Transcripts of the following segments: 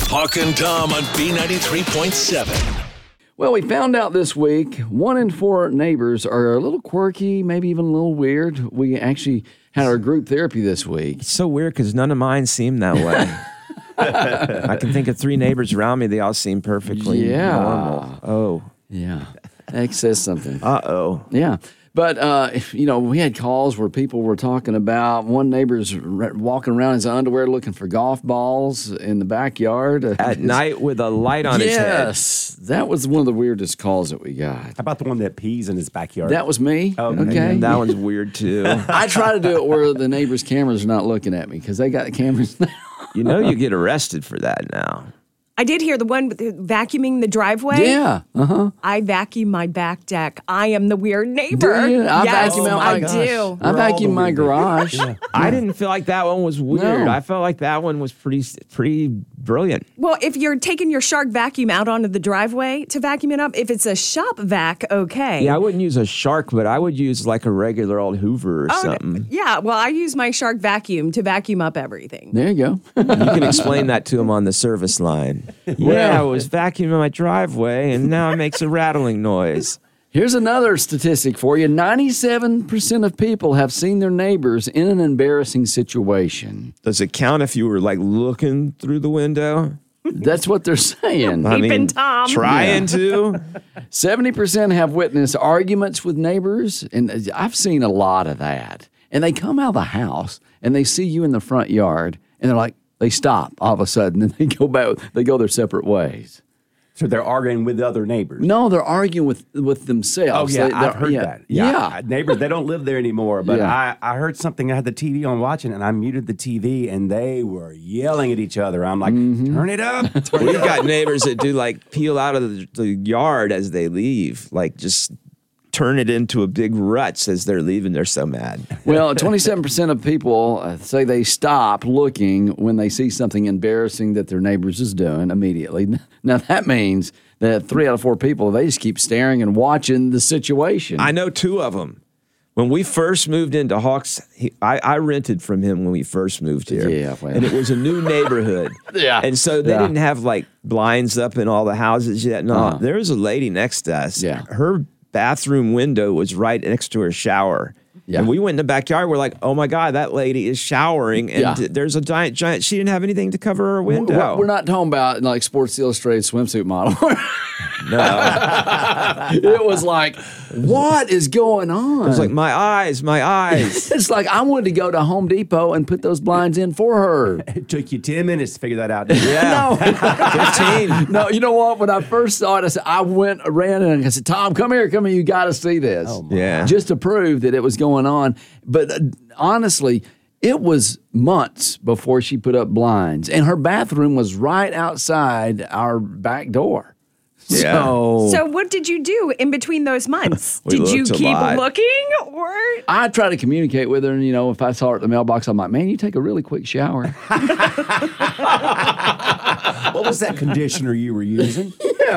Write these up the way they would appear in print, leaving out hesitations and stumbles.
Hawk and Tom on B93.7. Well, we found out this week 1 in 4 neighbors are a little quirky, maybe even a little weird. We actually had our group therapy this week. It's so weird because none of mine seem that way. I can think of 3 neighbors around me. They all seem perfectly normal. Oh. Yeah. That says something. Uh-oh. Yeah. But, we had calls where people were talking about one neighbor's walking around in his underwear looking for golf balls in the backyard. At night with a light on his head. Yes. That was one of the weirdest calls that we got. How about the one that pees in his backyard? That was me. Okay. That one's weird, too. I try to do it where the neighbor's cameras are not looking at me because they got the cameras now. You know you get arrested for that now. I did hear the one with vacuuming the driveway. Yeah. Uh-huh. I vacuum my back deck. I am the weird neighbor. Do you? I yes, vacuum out I my do. I vacuum my garage. I didn't feel like that one was weird. No. I felt like that one was pretty brilliant. Well, if you're taking your Shark vacuum out onto the driveway to vacuum it up, if it's a shop vac, okay. Yeah, I wouldn't use a Shark, but I would use like a regular old Hoover or something. Yeah, well, I use my Shark vacuum to vacuum up everything. There you go. You can explain that to him on the service line. Yeah, I was vacuuming my driveway, and now it makes a rattling noise. Here's another statistic for you. 97% of people have seen their neighbors in an embarrassing situation. Does it count if you were like looking through the window? That's what they're saying. Peeping Tom. Trying to. 70% have witnessed arguments with neighbors, and I've seen a lot of that. And they come out of the house, and they see you in the front yard, and they're like, they stop all of a sudden, and they go back. They go their separate ways. So they're arguing with other neighbors. No, they're arguing with themselves. Oh, yeah, They're- I've heard that. Yeah. Neighbors, they don't live there anymore. But Yeah. I heard something. I had the TV on watching, and I muted the TV, and they were yelling at each other. I'm like, turn it up. We've got neighbors that do like peel out of the yard as they leave, like just turn it into a big ruts as they're leaving. They're so mad. Well, 27% of people say they stop looking when they see something embarrassing that their neighbors is doing immediately. Now, that means that 3 out of 4 people, they just keep staring and watching the situation. I know 2 of them. When we first moved into Hawks, I rented from him when we first moved here. Yeah, well. And it was a new neighborhood. Yeah. And so they didn't have like blinds up in all the houses yet. No, there was a lady next to us. Yeah. Her bathroom window was right next to her shower. Yeah. And we went in the backyard. We're like, oh my God, that lady is showering. And there's a giant, she didn't have anything to cover her window. We're not talking about like Sports Illustrated swimsuit model. No. It was like, what is going on? It was like, my eyes. It's like I wanted to go to Home Depot and put those blinds in for her. It took you 10 minutes to figure that out. Yeah. 15. No, you know what? When I first saw it, I ran and I said, Tom, come here. You got to see this. Oh, my. Yeah. Just to prove that it was going on. But honestly, it was months before she put up blinds. And her bathroom was right outside our back door. Yeah. So what did you do in between those months? We Did you looked a keep lot. looking or? I try to communicate with her, and if I saw her at the mailbox, I'm like, "Man, you take a really quick shower." What was that conditioner you were using?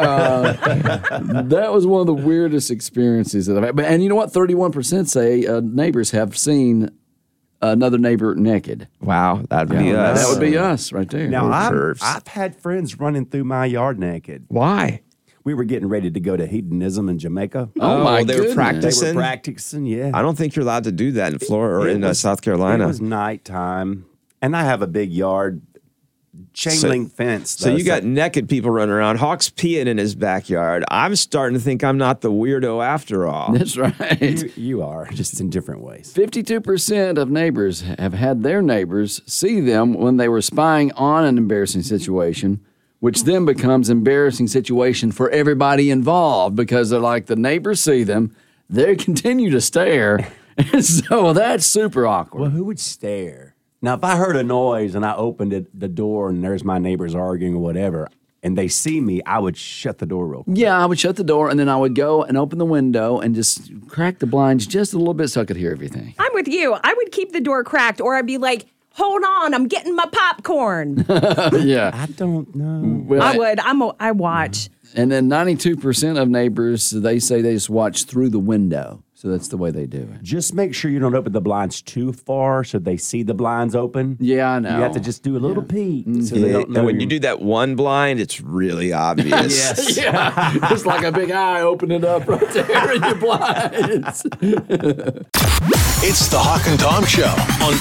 That was one of the weirdest experiences that I've had. And you know what? 31% say neighbors have seen another neighbor naked. Wow. That'd be us. That would be us right there. Now, pervs. I've had friends running through my yard naked. Why? We were getting ready to go to hedonism in Jamaica. Oh, my they were goodness. They practicing. were practicing, yeah. I don't think you're allowed to do that in Florida or in South Carolina. It was nighttime, and I have a big yard, chain link fence. So you got naked people running around. Hawk's peeing in his backyard. I'm starting to think I'm not the weirdo after all. That's right. You are, just in different ways. 52% of neighbors have had their neighbors see them when they were spying on an embarrassing situation, which then becomes embarrassing situation for everybody involved because they're like the neighbors see them, they continue to stare, and so that's super awkward. Well, who would stare? Now, if I heard a noise and I opened the door and there's my neighbors arguing or whatever, and they see me, I would shut the door real quick. Yeah, I would shut the door, and then I would go and open the window and just crack the blinds just a little bit so I could hear everything. I'm with you. I would keep the door cracked, or I'd be like, hold on, I'm getting my popcorn. Yeah. I don't know. Well, I would. I watch. And then 92% of neighbors, they say they just watch through the window. So that's the way they do it. Just make sure you don't open the blinds too far so they see the blinds open. Yeah, I know. You have to just do a little peek so they Yeah, don't know. and when you you're- do that one blind, it's really obvious. Yes. Yeah, it's like a big eye opening up right there in your blinds. It's the Hawk and Tom Show on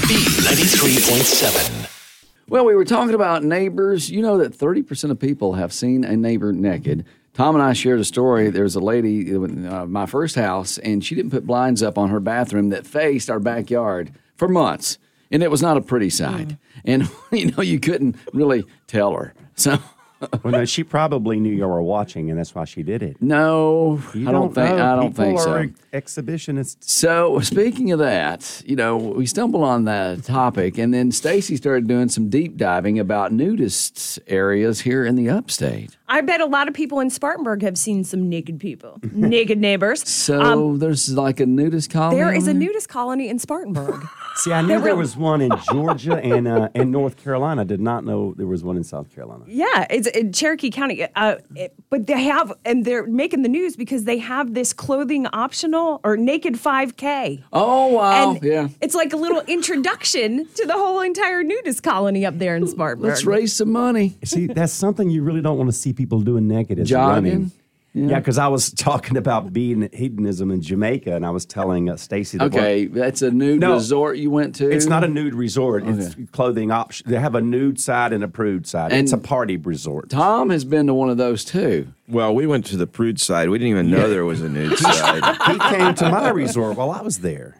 B93.7. Well, we were talking about neighbors. You know that 30% of people have seen a neighbor naked. Tom and I shared a story. There was a lady in my first house, and she didn't put blinds up on her bathroom that faced our backyard for months. And it was not a pretty sight. And, you couldn't really tell her. So, Well, no, she probably knew you were watching, and that's why she did it. no, You I don't think People so. are exhibitionists. So speaking of that, we stumbled on that topic, and then Stacy started doing some deep diving about nudist areas here in the upstate. I bet a lot of people in Spartanburg have seen some naked people, naked neighbors. So there's like a nudist colony. There is a over nudist colony in Spartanburg. See, I knew there was one in Georgia and North Carolina. I did not know there was one in South Carolina. Yeah, it's in Cherokee County. But they have, and they're making the news because they have this clothing optional or naked 5K. Oh wow! And yeah, it's like a little introduction to the whole entire nudist colony up there in Spartanburg. let's raise some money. See, that's something you really don't want to see people doing naked is Jogging? running. Yeah, because I was talking about being hedonism in Jamaica, and I was telling Stacy that Okay, that's a nude No. resort you went to. it's not a nude resort. It's clothing option. They have a nude side and a prude side. And it's a party resort. Tom has been to one of those too. Well, we went to the prude side. We didn't even know there was a nude side. He came to my resort while I was there.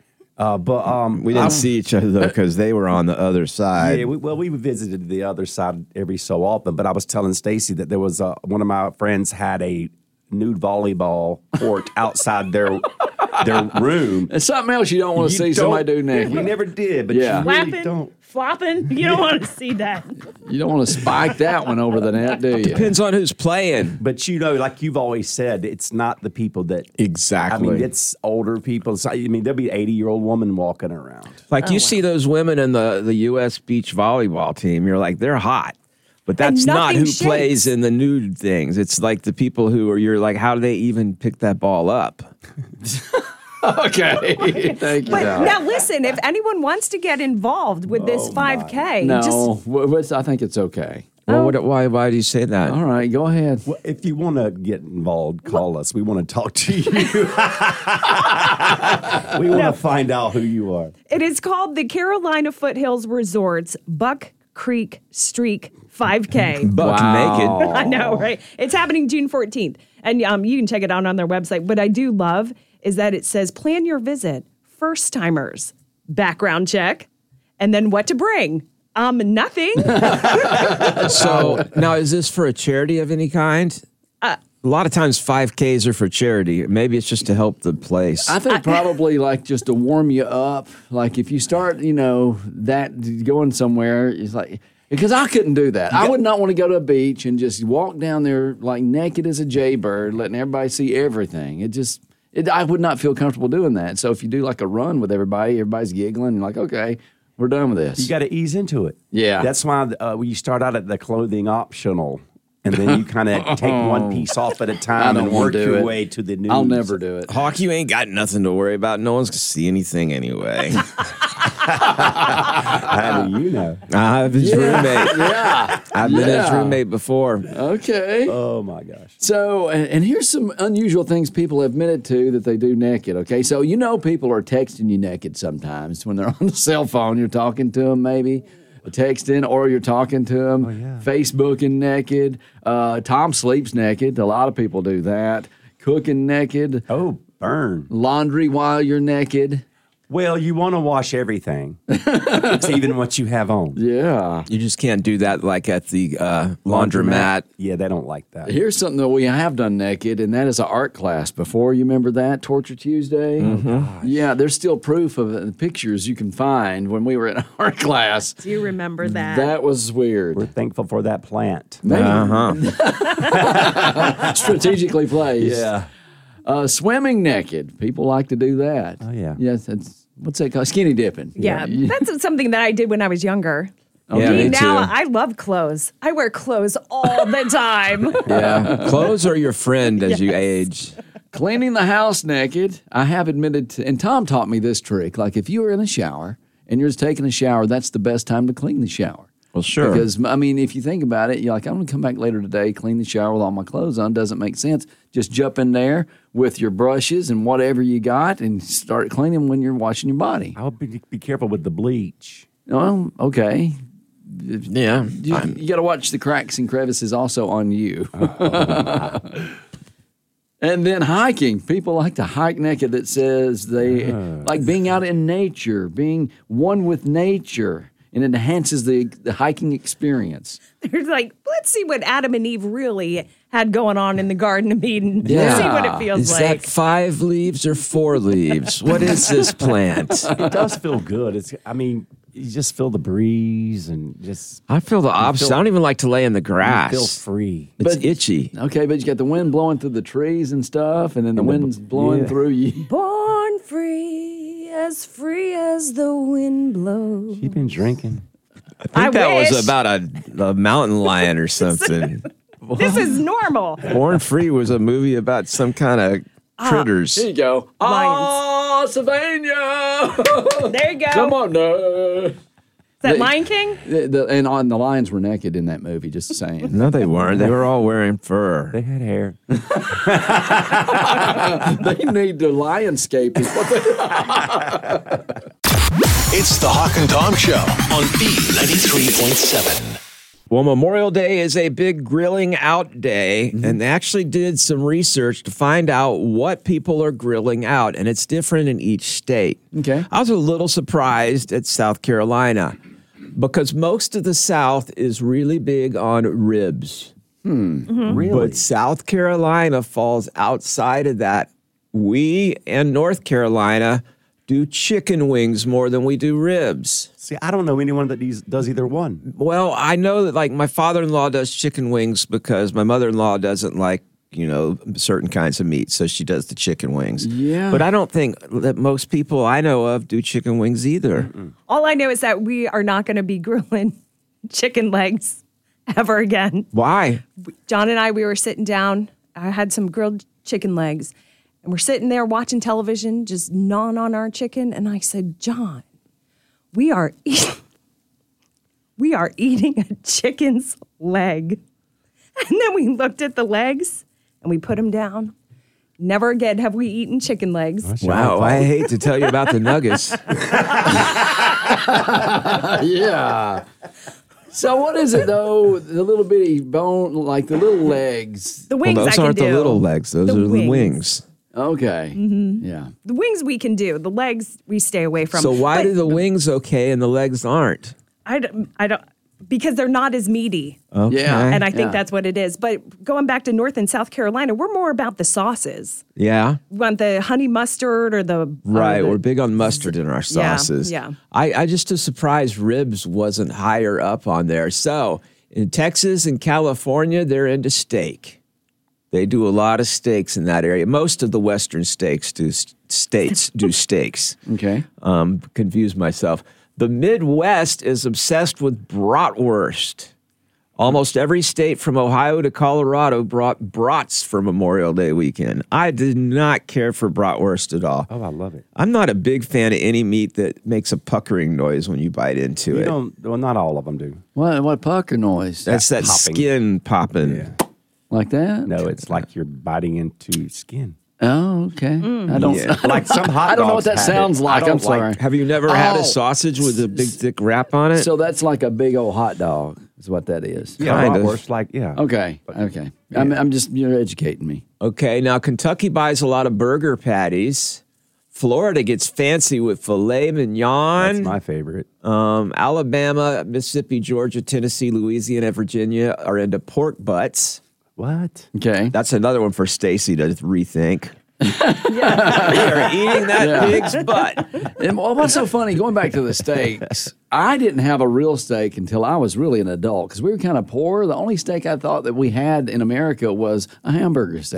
We didn't see each other though because they were on the other side. Yeah, we visited the other side every so often. But I was telling Stacy that there was one of my friends had a nude volleyball court outside their room. It's something else you don't want to see somebody do naked. We never did, but Yeah. you really Flapping, don't. flopping. You don't want to see that. You don't want to spike that one over the net, do you? Depends on who's playing. But like you've always said, it's not the people that Exactly. I mean, it's older people. So, I mean, there'll be an 80-year-old woman walking around. Like you see those women in the U.S. beach volleyball team, you're like, they're hot. But that's And not nothing who shakes. plays in the nude things. It's like the people you're like, how do they even pick that ball up? Okay, thank you. But Tom. now listen, if anyone wants to get involved with this 5K, No, just I think it's okay. Well, why do you say that? All right, go ahead. Well, if you want to get involved, call us. We want to talk to you. We want to find out who you are. it is called the Carolina Foothills Resorts Buck Creek Streak 5K. Buck naked. I know, right? It's happening June 14th. And you can check it out on their website. What I do love is that it says, plan your visit, first timers, background check, and then what to bring. Nothing. So now, is this for a charity of any kind? A lot of times 5Ks are for charity. Maybe it's just to help the place. I think probably like just to warm you up. Like if you start, that going somewhere, it's like, because I couldn't do that. I would not want to go to a beach and just walk down there like naked as a jaybird, letting everybody see everything. I would not feel comfortable doing that. So if you do like a run with everybody's giggling, like, okay, we're done with this. You got to ease into it. Yeah. That's why you start out at the clothing optional, and then you kind of take one piece off at a I time don't and want work to do your it. way to the news. I'll never do it. Hawk, you ain't got nothing to worry about. No one's going to see anything anyway. How do you know? I'm his roommate. Yeah. I've been his Yeah. roommate before. Okay. Oh my gosh. So, and here's some unusual things people have admitted to that they do naked, okay? So, people are texting you naked sometimes when they're on the cell phone. You're talking to them maybe, texting, or you're talking to them, Facebooking naked. Tom sleeps naked. A lot of people do that. Cooking naked. Oh, burn. Laundry while you're naked. Well, you want to wash everything, it's even what you have on. Yeah. You just can't do that like at the laundromat. Yeah, they don't like that. Here's something that we have done naked, and that is an art class before. You remember that? Torture Tuesday? Yeah, there's still proof of the pictures you can find when we were in art class. Do you remember that? That was weird. We're thankful for that plant. Strategically placed. Swimming naked. People like to do that. Oh, yeah. Yes, what's that called? Skinny dipping. Yeah, that's something that I did when I was younger. Yeah, me Now too. I love clothes. I wear clothes all the time. Yeah. Clothes are your friend as you age. Cleaning the house naked. I have admitted to, and Tom taught me this trick. Like if you were in a shower and you're just taking a shower, that's the best time to clean the shower. Well, sure. Because, I mean, if you think about it, you're like, I'm going to come back later today, clean the shower with all my clothes on. Doesn't make sense. Just jump in there with your brushes and whatever you got and start cleaning when you're washing your body. I would be careful with the bleach. Well, okay. Yeah. You got to watch the cracks and crevices also on you. And then hiking. People like to hike naked. It says they like being out in nature, being one with nature, and it enhances the hiking experience. They're like, let's see what Adam and Eve really had going on in the Garden of Eden. Yeah. Let's see what it feels Is like. that 5 leaves or 4 leaves? What is this plant? It does feel good. You just feel the breeze and just I feel the opposite. I don't even like to lay in the grass. feel free. It's itchy. Okay, but you got the wind blowing through the trees and stuff, and then the wind's blowing through you. Born free as the wind blows. You've been drinking. I think that wish. was about a mountain lion or something. This is normal. Born Free was a movie about some kind of critters. Here you go. Lions. Oh, Sylvania! There you go. Come on, no. Is that Lion King? And on the lions were naked in that movie. Just saying. No, they weren't. They were all wearing fur. They had hair. They need the lionscape. Is what they. It's the Hawk and Tom Show on B93.7. Well, Memorial Day is a big grilling out day, and they actually did some research to find out what people are grilling out, and it's different in each state. Okay. I was a little surprised at South Carolina because most of the South is really big on ribs. Really? But South Carolina falls outside of that. We and North Carolina do chicken wings more than we do ribs. See, I don't know anyone that does either one. Well, I know that like my father-in-law does chicken wings because my mother-in-law doesn't like, certain kinds of meat, so she does the chicken wings. Yeah. But I don't think that most people I know of do chicken wings either. All I know is that we are not going to be grilling chicken legs ever again. Why? John and I, we were sitting down. I had some grilled chicken legs, and we're sitting there watching television, just gnawing on our chicken. And I said, John, we are eating a chicken's leg. And then we looked at the legs and we put them down. Never again have we eaten chicken legs. Wow, I hate to tell you about the nuggets. Yeah. So what is it though? The little bitty bone, like the little legs. The wings Well, I those can aren't do. the little legs. Those The are the wings. Okay. Yeah. The wings we can do. The legs we stay away from. So why But do the wings okay and the legs aren't? I don't because they're not as meaty. Okay. Yeah. And I think Yeah. that's what it is. But going back to North and South Carolina, we're more about the sauces. Yeah. We want the honey mustard or the Right, or the- we're big on mustard in our sauces. yeah. I just was surprised ribs wasn't higher up on there. So in Texas and California, they're into steak. They do a lot of steaks in that area. Most of the Western states do steaks. Okay. Confused myself. The Midwest is obsessed with bratwurst. Almost every state from Ohio to Colorado brought brats for Memorial Day weekend. I did not care for bratwurst at all. Oh, I love it. I'm not a big fan of any meat that makes a puckering noise when you bite into You it. don't. Well, not all of them do. What pucker noise? That's that popping. skin popping. Yeah. Like that? No, it's like you're biting into skin. Oh, okay. I don't. Yeah. Like some hot I don't know what dogs that have sounds it. I like. don't I'm sorry. Have you never had Oh. a sausage with a big thick wrap on it? So that's like a big old hot dog. Is what that is. Yeah, Kind of. bratwurst, like yeah. Okay. Okay. I'm just you're educating me. Okay, now Kentucky buys a lot of burger patties. Florida gets fancy with filet mignon. That's my favorite. Alabama, Mississippi, Georgia, Tennessee, Louisiana, Virginia are into pork butts. What? Okay. That's another one for Stacy to rethink. We are eating that pig's butt. And what's so funny, going back to the steaks, I didn't have a real steak until I was really an adult because we were kind of poor. The only steak I thought that we had in America was a hamburger steak.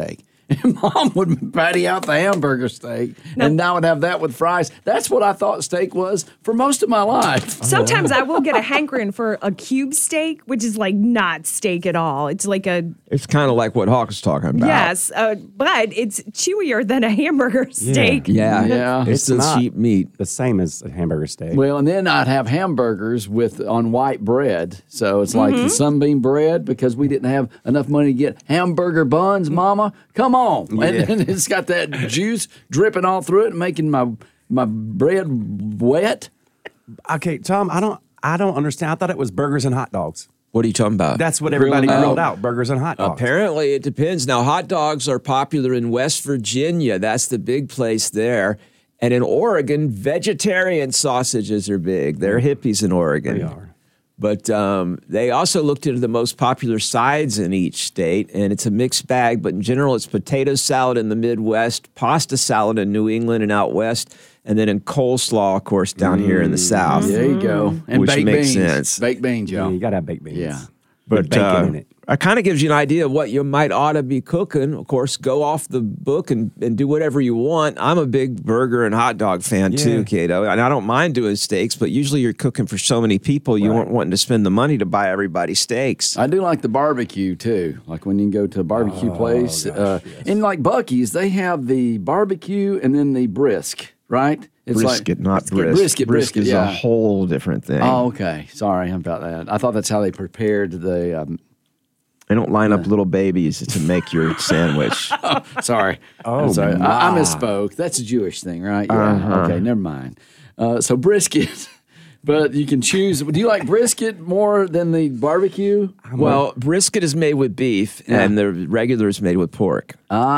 And Mom would patty out the hamburger steak, and I would have that with fries. That's what I thought steak was for most of my life. Sometimes I will get a hankering for a cube steak, which is like not steak at all. It's like a It's kind of like what Hawk was talking about. yes, but it's chewier than a hamburger steak. Yeah. It's It's still not. cheap meat. The same as a hamburger steak. Well, and then I'd have hamburgers on white bread. So it's like the sunbeam bread because we didn't have enough money to get hamburger buns, Mama. Come on. And it's got that juice dripping all through it and making my bread wet. Okay, Tom, I don't understand. I thought it was burgers and hot dogs. What are you talking about? That's what everybody Grilling rolled out. out, burgers and hot dogs. Apparently, it depends. Now, hot dogs are popular in West Virginia. That's the big place there. And in Oregon, vegetarian sausages are big. They're hippies in Oregon. They are. But they also looked into the most popular sides in each state, and it's a mixed bag. But in general, it's potato salad in the Midwest, pasta salad in New England and out west, and then in coleslaw, of course, down here in the South. There you go. And Which baked makes beans. sense. Baked beans, Yeah, y'all. you got to have baked beans. Yeah. With bacon in it. It kind of gives you an idea of what you might ought to be cooking. Of course, go off the book and do whatever you want. I'm a big burger and hot dog fan too, Cato. And I don't mind doing steaks, but usually you're cooking for so many people, you aren't wanting to spend the money to buy everybody steaks. I do like the barbecue too. Like when you can go to a barbecue place. And like Buc-ee's, they have the barbecue and then the brisk, right? It's Brisket, not Brisket, Brisket is yeah. a whole different thing. Oh, okay. Sorry about that. I thought that's how they prepared the. They don't line up little babies to make your sandwich. Sorry. Oh, I'm sorry. I my. misspoke. That's a Jewish thing, right? Yeah. Okay, never mind. So brisket, but you can choose. Do you like brisket more than the barbecue? Well, brisket is made with beef, and the regular is made with pork.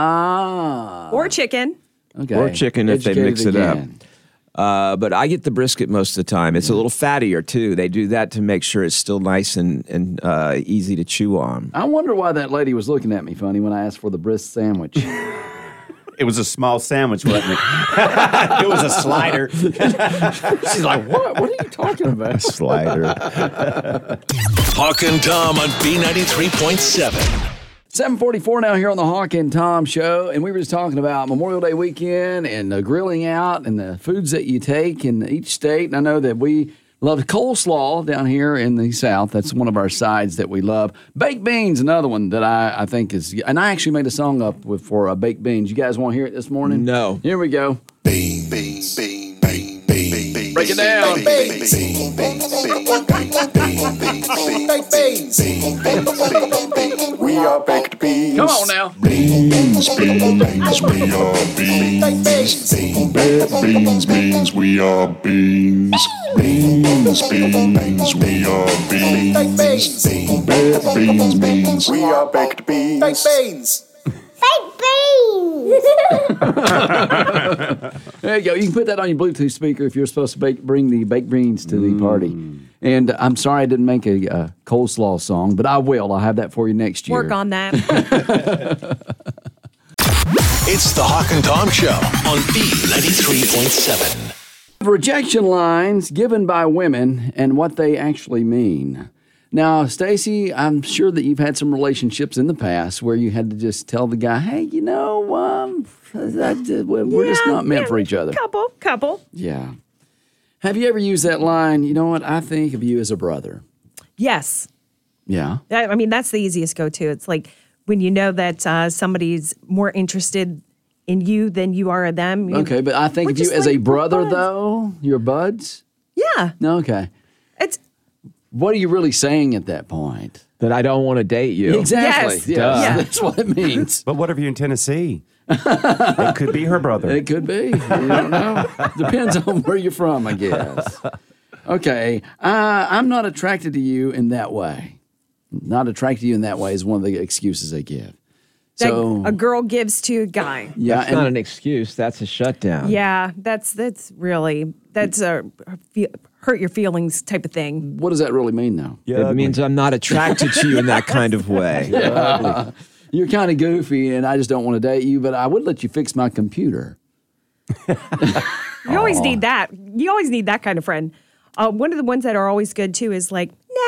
Ah. Or chicken. Okay. Or chicken if they Educated mix it up. again. But I get the brisket most of the time. It's a little fattier, too. They do that to make sure it's still nice and easy to chew on. I wonder why that lady was looking at me funny when I asked for the brisk sandwich. It was a small sandwich, wasn't it? It was a slider. She's like, what? What are you talking about? Slider. Hawk and Tom on B93.7. 7:44 now here on the Hawk and Tom Show, and we were just talking about Memorial Day weekend and the grilling out and the foods that you take in each state. And I know that we love coleslaw down here in the South. That's one of our sides that we love. Baked beans, another one that I think is, and I actually made a song up for baked beans. You guys want to hear it this morning? No. Here we go. Beans, beans, beans, beans, beans. Break it down. We are baked beans. Come on now. Beans, beans, we are beans. Baked beans, beans, we are beans. Beans, beans, we are beans. Baked beans, beans, we are baked beans. Baked beans. There you go. You can put that on your Bluetooth speaker if you're supposed to bring the baked beans to the party. And I'm sorry I didn't make a coleslaw song, but I will. I'll have that for you next year. Work on that. It's the Hawk and Tom Show on B93.7. Rejection lines given by women and what they actually mean. Now, Stacy, I'm sure that you've had some relationships in the past where you had to just tell the guy, hey, you know, we're just not meant for each other. Couple. Yeah. Have you ever used that line, you know what, I think of you as a brother? Yes. Yeah. I mean, that's the easiest go-to. It's like when you know that somebody's more interested in you than you are of them. Okay, but I think We're of you just as like a brother, buds. though. Your buds? Yeah. No, okay. It's What are you really saying at that point? That I don't want to date you. Exactly. Yes. Yes. Yeah. That's what it means. But what if you're in Tennessee? It could be her brother. It could be. You don't know. Depends on where you're from, I guess. Okay. I'm not attracted to you in that way. Not attracted to you in that way is one of the excuses they give. that So, a girl gives to a guy. yeah. That's not an excuse. That's a shutdown. Yeah, that's a hurt your feelings type of thing. What does that really mean, though? It means I'm not attracted to you in that kind of way. You're kind of goofy, and I just don't want to date you, but I would let you fix my computer. You always need that. You always need that kind of friend. One of the ones that are always good too is like, nah,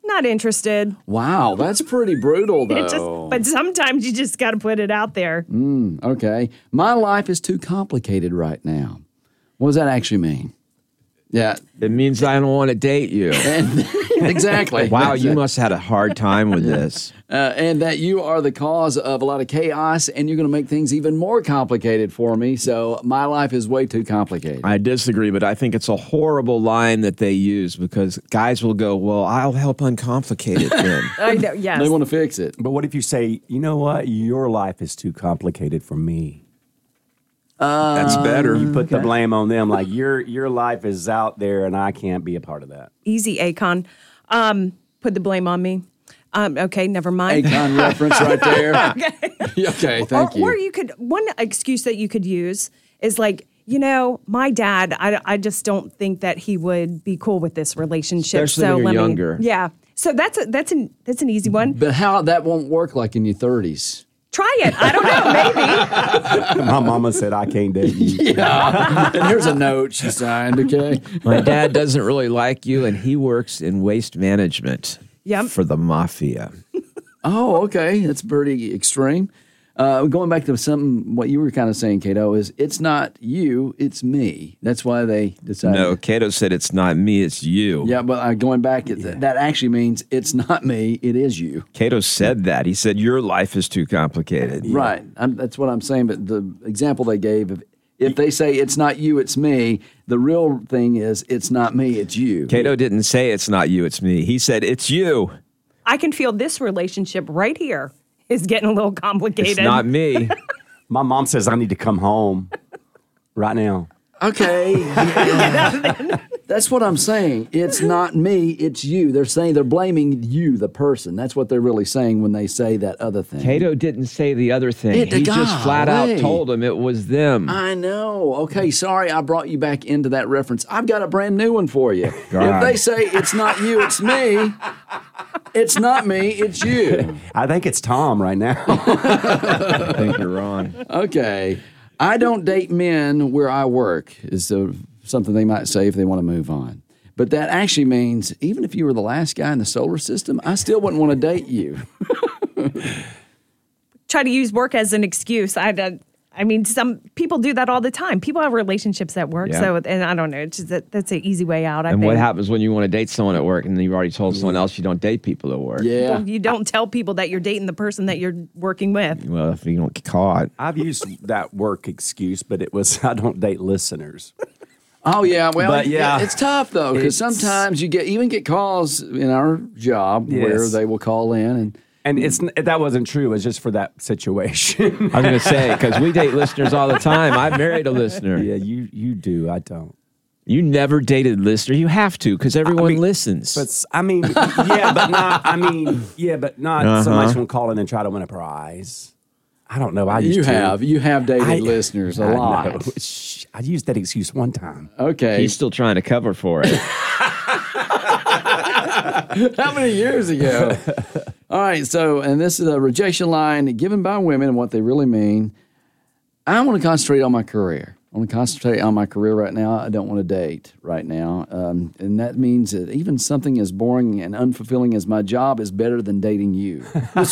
not interested. Wow, that's pretty brutal, though. But sometimes you just got to put it out there. Okay. My life is too complicated right now. What does that actually mean? Yeah. It means I don't want to date you. Exactly. Wow, you must have had a hard time with this. And that you are the cause of a lot of chaos, and you're going to make things even more complicated for me. So my life is way too complicated. I disagree, but I think it's a horrible line that they use because guys will go, well, I'll help uncomplicate it then. I know, yes. They want to fix it. But what if you say, you know what? Your life is too complicated for me. That's better. You put the blame on them, like your life is out there, and I can't be a part of that. Easy, Akon. Put the blame on me. Okay, never mind. Akon reference right there. Okay, thank you. Or you could, one excuse that you could use is like, my dad, I just don't think that he would be cool with this relationship. Especially when you're younger. Yeah. So that's an easy one. But how that won't work like in your 30s. Try it. I don't know. Maybe. My mama said I can't date you. Yeah. And here's a note she signed, okay? My dad doesn't really like you, and he works in waste management Yep. for the mafia. Oh, okay. That's pretty extreme. Going back to what you were kind of saying, Cato, is it's not you, it's me. That's why they decided. No, Cato said it's not me, it's you. Yeah, but going back, that actually means it's not me, it is you. Cato said that. He said your life is too complicated. Right. That's what I'm saying. But the example they gave, if they say it's not you, it's me, the real thing is it's not me, it's you. Cato didn't say it's not you, it's me. He said it's you. I can feel this relationship right here is getting a little complicated. It's not me. My mom says I need to come home right now. Okay. That's what I'm saying. It's not me, it's you. They're blaming you, the person. That's what they're really saying when they say that other thing. Cato didn't say the other thing. He just flat out told them it was them. I know. Okay, sorry I brought you back into that reference. I've got a brand new one for you. If they say it's not you, it's me, it's not me, it's you. I think it's Tom right now. I think you're wrong. Okay. I don't date men where I work is something they might say if they want to move on. But that actually means even if you were the last guy in the solar system, I still wouldn't want to date you. Try to use work as an excuse. I mean, some people do that all the time. People have relationships at work, Yeah. and I don't know. It's just that's an easy way out. I And think. what happens when you want to date someone at work and you've already told someone else you don't date people at work? Yeah. Well, you don't tell people that you're dating the person that you're working with. Well, if you don't get caught. I've used that work excuse, but it was I don't date listeners. Oh yeah, well, But, yeah. it's tough though because It's- sometimes you get calls in our job where Yes. they will call in And that wasn't true. It was just for that situation. I was going to say, because we date listeners all the time. I married a listener. Yeah, you do. I don't. You never dated listener. You have to because everyone listens. But I mean, yeah, but not. I mean, yeah, but not so much when calling and try to win a prize. I don't know. you have dated I- listeners a I lot. know. Shh, I used that excuse one time. Okay, He's still trying to cover for it. how many years ago? All right, so and this is a rejection line given by women and what they really mean. I want to concentrate on my career. I want to concentrate on my career right now. I don't want to date right now. And that means that even something as boring and unfulfilling as my job is better than dating you.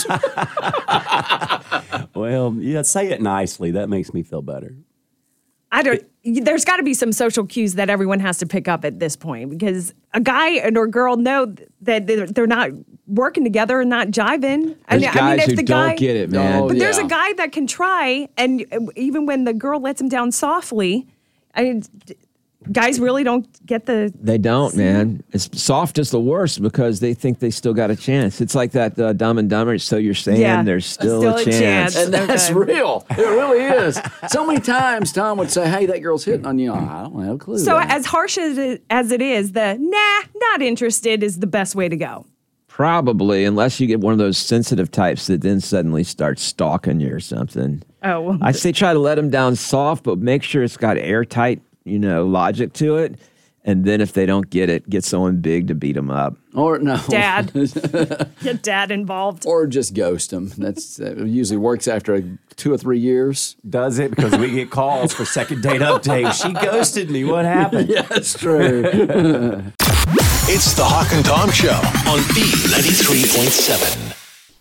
Well, yeah, say it nicely. That makes me feel better. There's got to be some social cues that everyone has to pick up at this point because a guy or girl know that they're not working together and not jiving. There's guys who don't get it, man. Oh, But there's yeah. a guy that can try, and even when the girl lets him down softly, guys really don't get the. They don't, man. It's soft is the worst because they think they still got a chance. It's like that Dumb and Dumber. So you're saying there's still a chance. And that's Okay. real. It really is. So many times Tom would say, hey, that girl's hitting on you. I don't have a clue. So as harsh as it is, the not interested is the best way to go. Probably, unless you get one of those sensitive types that then suddenly starts stalking you or something. Oh, I say try to let them down soft, but make sure it's got airtight, logic to it. And then if they don't get it, get someone big to beat them up. or no. Dad. Get dad involved. Or just ghost them. That usually works after 2 or 3 years. Does it? Because we get calls for second date update. She ghosted me. What happened? Yeah, that's true. It's the Hawk and Tom Show on B93.7.